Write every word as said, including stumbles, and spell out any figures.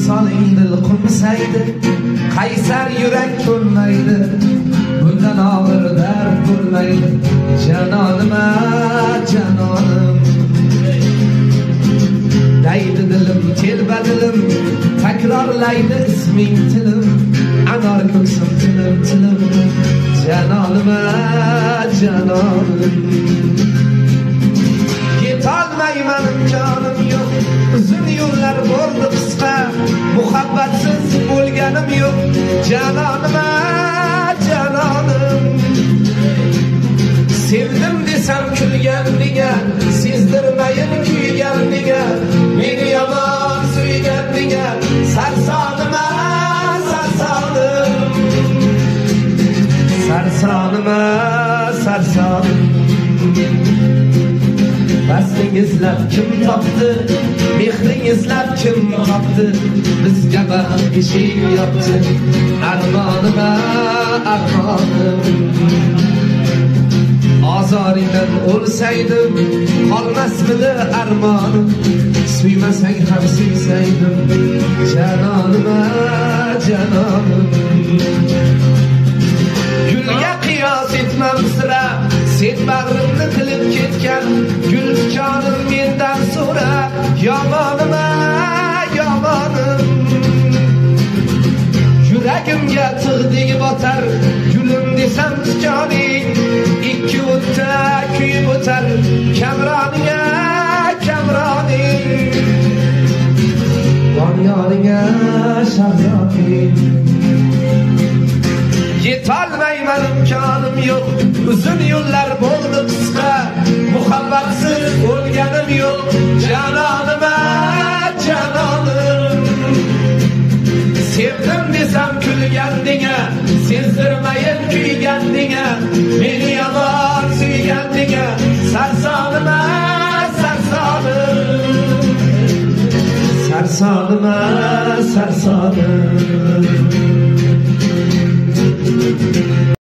Visoling dil qumsaydi, qaysar yurak to'lmaydi, bundan og'ir dard bo'lmaydi. Janonim-a, janonim, deydi dilim, telba dilim, takrorlaydi isming tilim, anor ko'ksim tilim, tilim. Janonim-a, janonim, yetolmayman imkonim yo'q, uzun yo'llar bo'ldi qisqa, muhabbatsiz bo'lganim yo'q. Janonim-a, janonim, sevdim desam kulgan nega, sezdirmayin kuygan nega, meni yomon suygan nega. Sarsonim-a, sarsonim, sarsonim-a, sarsonim. Bastingizlab kim topdi, mehringizlab kim topdi, bizga baxt eshik yopdi. Armonim-a, armonim, ozoringdan o'lsaydim qolmasmidi armonim, suymasang ham suysaydim. Janonim-a, janonim, gulga qiyos etmam sira, sen bag'rimni qilib ketgan gul jonim mendan so'ra. Yomonim-a, yomonim, yuragimga tig'dek botar, gulim desam tikoning, ikki o'tda kuyib o'tar. Kamroning-a, kamroning, doniyoring-a, shahzoding. Yetolmayman imkonim yo'q, uzun yo'llar bo'ldi qisqa, muhabbatsiz bo'lganim yo'q. Janonim-a, janonim, sevdim desam kulgan nega, sezdirmayin kuygan nega, meni yomon suygan nega. Sarsonim-a, sarsonim, sarsonim-a, sarsonim.